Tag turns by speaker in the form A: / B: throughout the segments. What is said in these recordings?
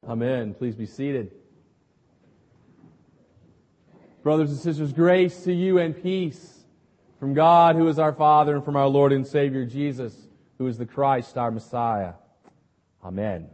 A: Amen. Please be seated. Brothers and sisters, grace to you and peace from God, who is our Father, and from our Lord and Savior Jesus, who is the Christ, our Messiah. Amen.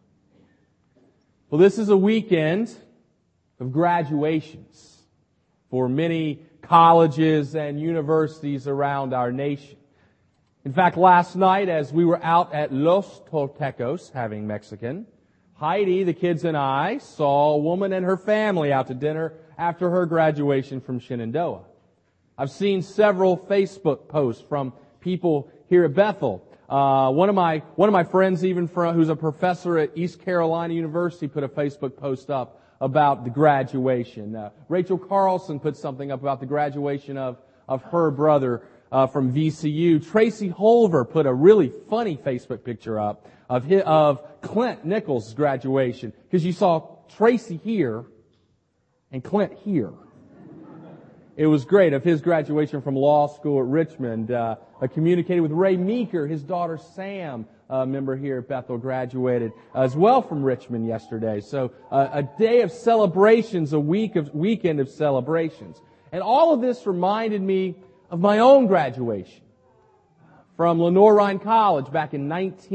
A: Well, this is a weekend of graduations for many colleges and universities around our nation. In fact, last night, as we were out at Los Toltecos having Mexican, Heidi, the kids, and I saw a woman and her family out to dinner after her graduation from Shenandoah. I've seen several Facebook posts from people here at Bethel. One of my friends, who's a professor at East Carolina University, put a Facebook post up about the graduation. Rachel Carlson put something up about the graduation of her brother from VCU. Tracy Holver put a really funny Facebook picture up of Clint Nichols' graduation, because you saw Tracy here and Clint here. It was great. Of his graduation from law school at Richmond. I communicated with Ray Meeker. His daughter Sam, a member here at Bethel, graduated as well from Richmond yesterday. So a day of celebrations, a weekend of celebrations. And all of this reminded me of my own graduation from Lenoir-Rhyne College back in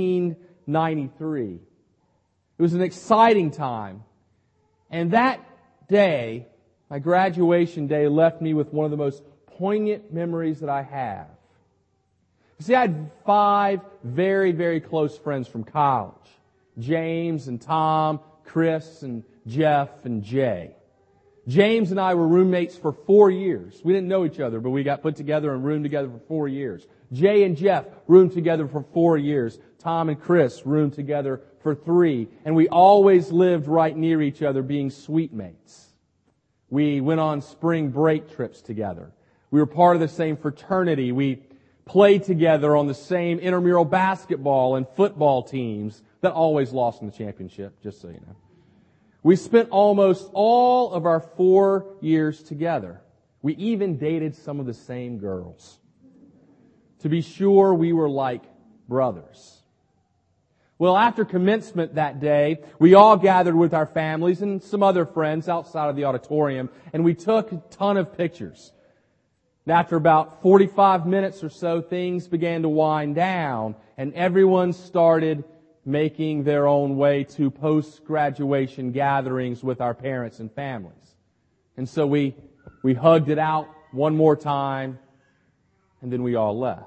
A: 1993. It was an exciting time. And that day, my graduation day, left me with one of the most poignant memories that I have. You see, I had 5 very, very close friends from college. James and Tom, Chris and Jeff and Jay. James and I were roommates for 4 years. We didn't know each other, but we got put together and roomed together for 4 years. Jay and Jeff roomed together for 4 years. Tom and Chris roomed together for 3. And we always lived right near each other, being suite mates. We went on spring break trips together. We were part of the same fraternity. We played together on the same intramural basketball and football teams that always lost in the championship, just so you know. We spent almost all of our 4 years together. We even dated some of the same girls. To be sure, we were like brothers. Well, after commencement that day, we all gathered with our families and some other friends outside of the auditorium, and we took a ton of pictures. And after about 45 minutes or so, things began to wind down, and everyone started making their own way to post-graduation gatherings with our parents and families. And so we hugged it out one more time, and then we all left.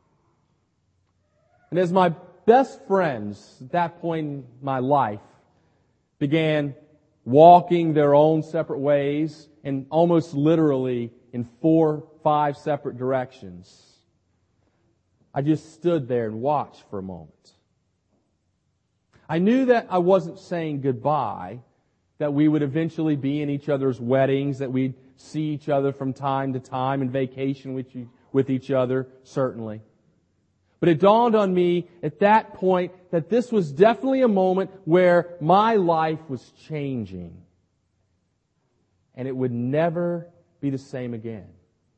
A: And as my best friends at that point in my life began walking their own separate ways, and almost literally in 4, 5 separate directions, I just stood there and watched for a moment. I knew that I wasn't saying goodbye, that we would eventually be in each other's weddings, that we'd see each other from time to time and vacation with each other, certainly. But it dawned on me at that point that this was definitely a moment where my life was changing. And it would never be the same again.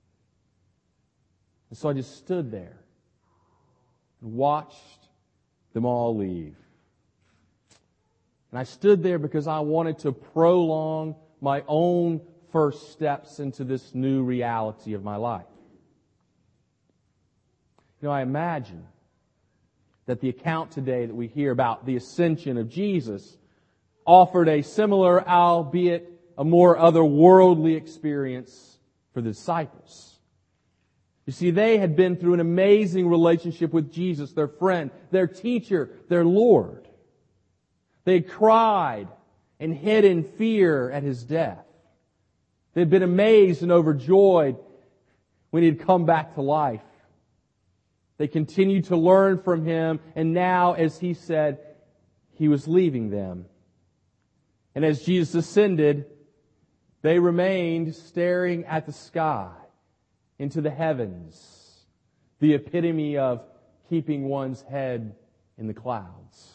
A: And so I just stood there and watched them all leave. And I stood there because I wanted to prolong my own first steps into this new reality of my life. You know, I imagine that the account today that we hear about the ascension of Jesus offered a similar, albeit a more otherworldly experience for the disciples. You see, they had been through an amazing relationship with Jesus, their friend, their teacher, their Lord. They had cried and hid in fear at His death. They had been amazed and overjoyed when He had come back to life. They continued to learn from Him, and now, as He said, He was leaving them. And as Jesus ascended, they remained staring at the sky, into the heavens, the epitome of keeping one's head in the clouds.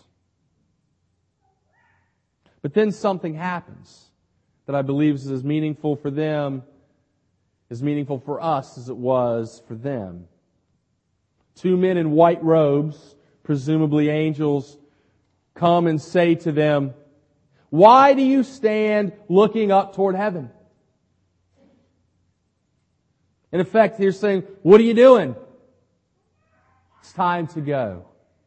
A: But then something happens that I believe is as meaningful for them, as meaningful for us as it was for them. 2 men in white robes, presumably angels, come and say to them, Why do you stand looking up toward heaven? In effect, he's saying, what are you doing? It's time to go.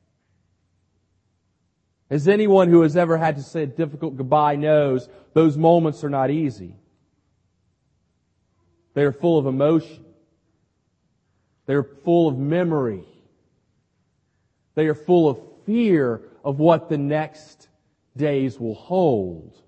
A: As anyone who has ever had to say a difficult goodbye knows, those moments are not easy. They are full of emotion. They are full of memory. They are full of fear of what the next days will hold.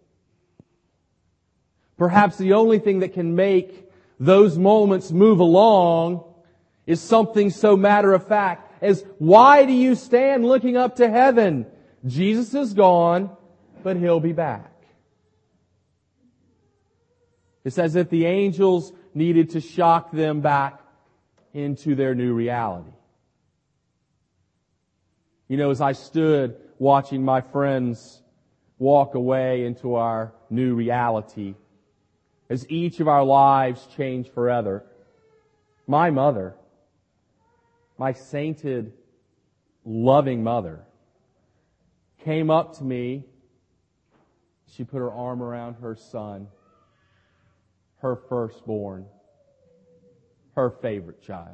A: Perhaps the only thing that can make those moments move along is something so matter of fact as, why do you stand looking up to heaven? Jesus is gone, but He'll be back. It's as if the angels needed to shock them back into their new reality. You know, as I stood watching my friends walk away into our new reality, as each of our lives changed forever, my mother, my sainted, loving mother, came up to me. She put her arm around her son, her firstborn, her favorite child.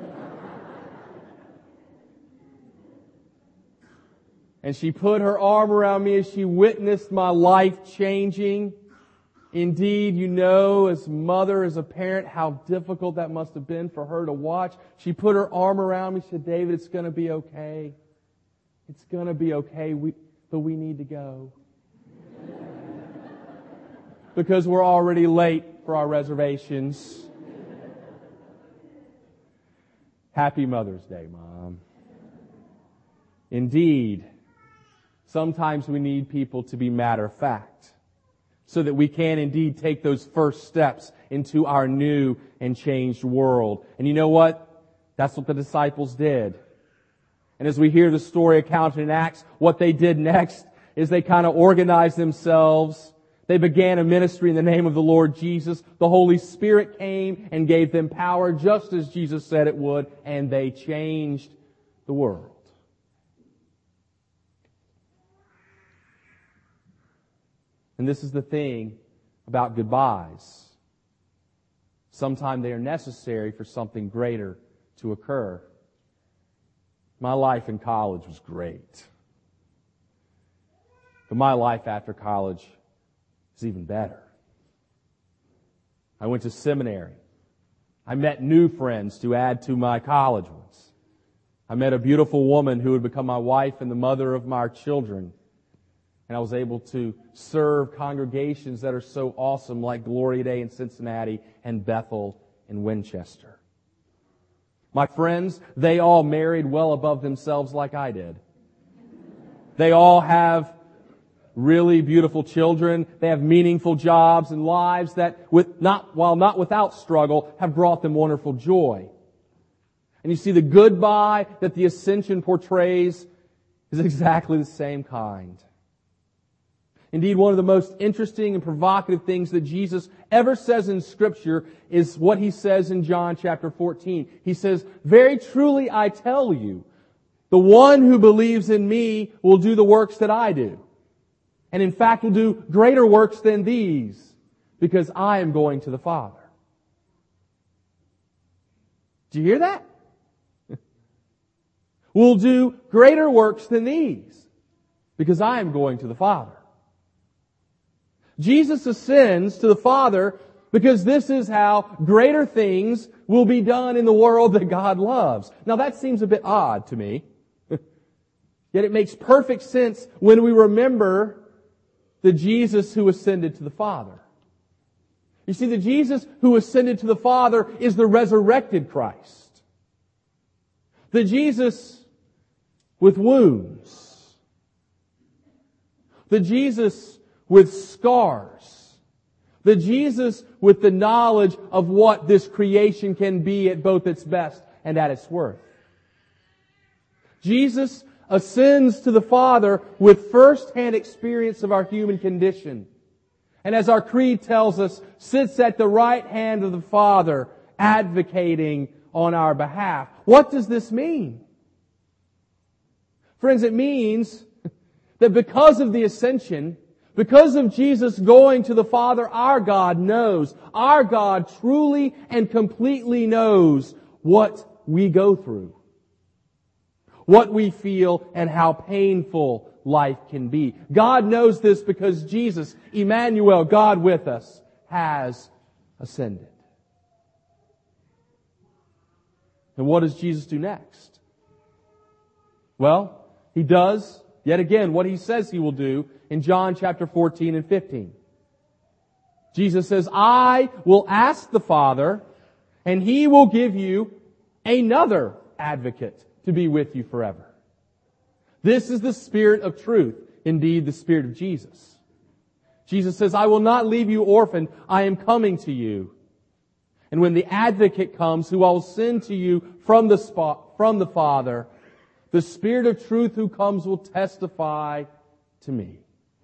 A: And she put her arm around me as she witnessed my life changing. Indeed, you know, as a mother, as a parent, how difficult that must have been for her to watch. She put her arm around me. She said, David, it's going to be okay. It's going to be okay, but we need to go. Because we're already late for our reservations. Happy Mother's Day, Mom. Indeed, sometimes we need people to be matter of fact, so that we can indeed take those first steps into our new and changed world. And you know what? That's what the disciples did. And as we hear the story accounted in Acts, what they did next is they kind of organized themselves. They began a ministry in the name of the Lord Jesus. The Holy Spirit came and gave them power, just as Jesus said it would, and they changed the world. And this is the thing about goodbyes. Sometimes they are necessary for something greater to occur. My life in college was great. But my life after college is even better. I went to seminary. I met new friends to add to my college ones. I met a beautiful woman who would become my wife and the mother of my children. And I was able to serve congregations that are so awesome, like Gloria Day in Cincinnati and Bethel in Winchester. My friends, they all married well above themselves like I did. They all have really beautiful children. They have meaningful jobs and lives that, while not without struggle, have brought them wonderful joy. And you see, the goodbye that the ascension portrays is exactly the same kind. Indeed, one of the most interesting and provocative things that Jesus ever says in Scripture is what He says in John chapter 14. He says, "Very truly I tell you, the one who believes in me will do the works that I do. And in fact will do greater works than these, because I am going to the Father." Do you hear that? Will do greater works than these, because I am going to the Father. Jesus ascends to the Father because this is how greater things will be done in the world that God loves. Now that seems a bit odd to me. Yet it makes perfect sense when we remember the Jesus who ascended to the Father. You see, the Jesus who ascended to the Father is the resurrected Christ. The Jesus with wounds. The Jesus with scars. The Jesus with the knowledge of what this creation can be at both its best and at its worst. Jesus ascends to the Father with first-hand experience of our human condition. And as our creed tells us, sits at the right hand of the Father, advocating on our behalf. What does this mean? Friends, it means that because of the ascension, Because of Jesus going to the Father, our God knows. Our God truly and completely knows what we go through, what we feel, and how painful life can be. God knows this because Jesus, Emmanuel, God with us, has ascended. And what does Jesus do next? Well, He does, yet again, what He says He will do in John chapter 14 and 15. Jesus says, I will ask the Father, and He will give you another advocate to be with you forever. This is the Spirit of truth, indeed the Spirit of Jesus. Jesus says, I will not leave you orphaned, I am coming to you. And when the advocate comes, who I will send to you from the Father, the Spirit of truth who comes will testify to me.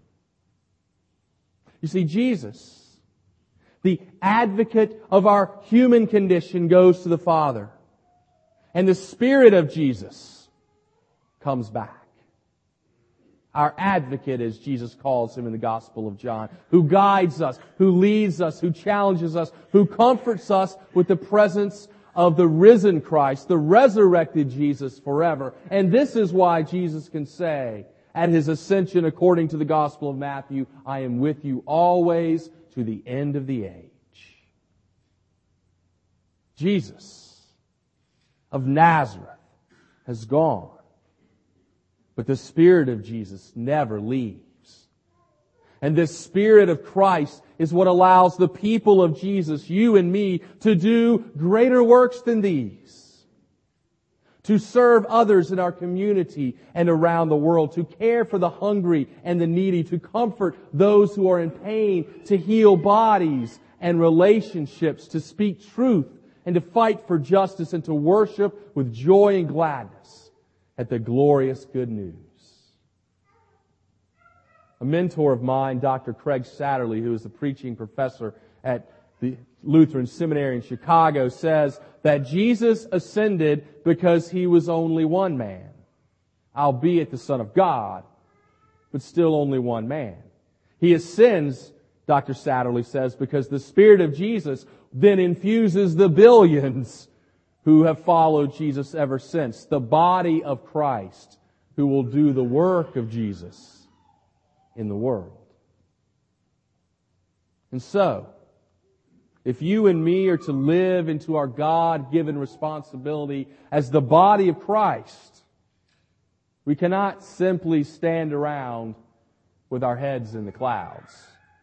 A: You see, Jesus, the advocate of our human condition, goes to the Father. And the Spirit of Jesus comes back. Our advocate, as Jesus calls Him in the Gospel of John, who guides us, who leads us, who challenges us, who comforts us with the presence of the risen Christ, the resurrected Jesus forever. And this is why Jesus can say at His ascension, according to the Gospel of Matthew, I am with you always to the end of the age. Jesus of Nazareth has gone. But the Spirit of Jesus never leaves. And this Spirit of Christ is what allows the people of Jesus, you and me, to do greater works than these. To serve others in our community and around the world. To care for the hungry and the needy. To comfort those who are in pain. To heal bodies and relationships. To speak truth and to fight for justice and to worship with joy and gladness at the glorious good news. A mentor of mine, Dr. Craig Satterley, who is a preaching professor at the Lutheran Seminary in Chicago, says that Jesus ascended because He was only one man, albeit the Son of God, but still only one man. He ascends, Dr. Satterley says, because the Spirit of Jesus then infuses the billions who have followed Jesus ever since, the body of Christ, who will do the work of Jesus in the world. And so, if you and me are to live into our God-given responsibility as the body of Christ, we cannot simply stand around with our heads in the clouds.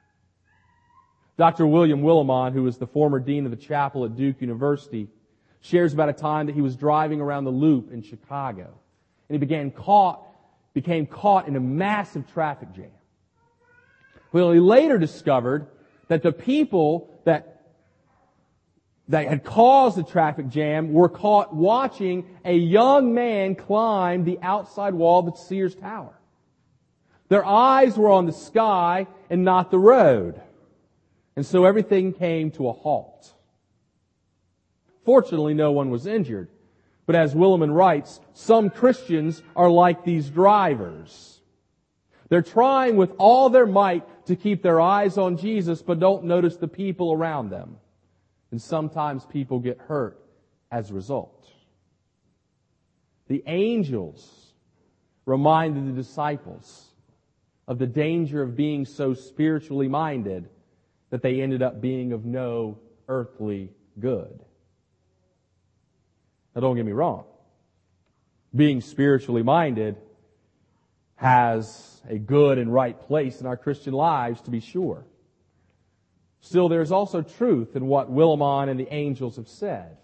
A: Dr. William Willimon, who was the former dean of the chapel at Duke University, shares about a time that he was driving around the Loop in Chicago. And he became caught in a massive traffic jam. Well, he later discovered that the people that had caused the traffic jam were caught watching a young man climb the outside wall of the Sears Tower. Their eyes were on the sky and not the road. And so everything came to a halt. Fortunately, no one was injured. But as Willimon writes, some Christians are like these drivers. They're trying with all their might to keep their eyes on Jesus, but don't notice the people around them. And sometimes people get hurt as a result. The angels reminded the disciples of the danger of being so spiritually minded that they ended up being of no earthly good. Now, don't get me wrong. Being spiritually minded has a good and right place in our Christian lives, to be sure. Still, there's also truth in what Willimon and the angels have said.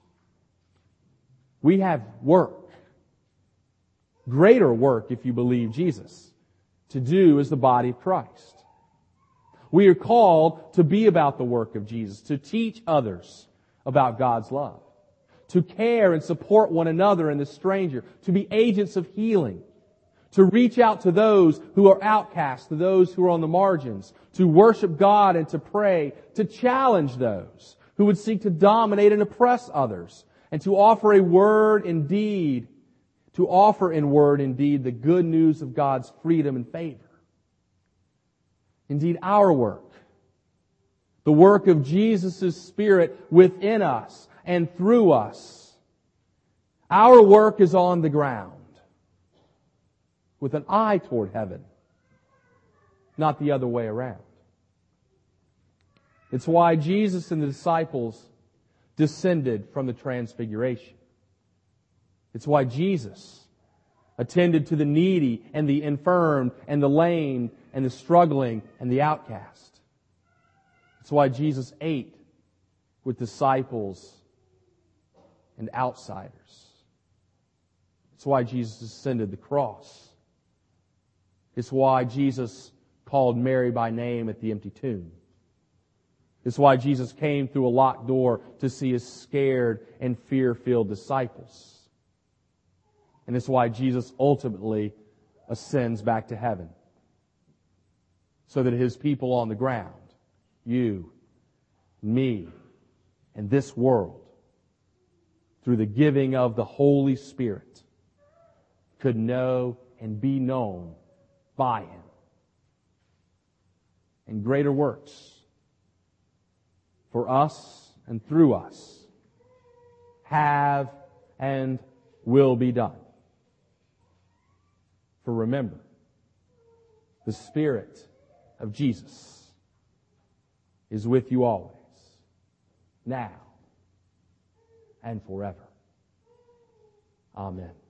A: We have work, greater work if you believe Jesus, to do as the body of Christ. We are called to be about the work of Jesus, to teach others about God's love, to care and support one another and the stranger, to be agents of healing, to reach out to those who are outcast, to those who are on the margins, to worship God and to pray, to challenge those who would seek to dominate and oppress others, and to offer in word and deed the good news of God's freedom and favor. Indeed, our work, the work of Jesus' Spirit within us and through us, our work is on the ground with an eye toward heaven, not the other way around. It's why Jesus and the disciples descended from the Transfiguration. It's why Jesus attended to the needy and the infirm and the lame and the struggling and the outcast. It's why Jesus ate with disciples and outsiders. It's why Jesus ascended the cross. It's why Jesus called Mary by name at the empty tomb. It's why Jesus came through a locked door to see his scared and fear-filled disciples. And it's why Jesus ultimately ascends back to heaven, so that his people on the ground, you, me, and this world, through the giving of the Holy Spirit, could know and be known by him. And greater works for us and through us have and will be done. For remember, the Spirit of Jesus is with you always, now and forever. Amen.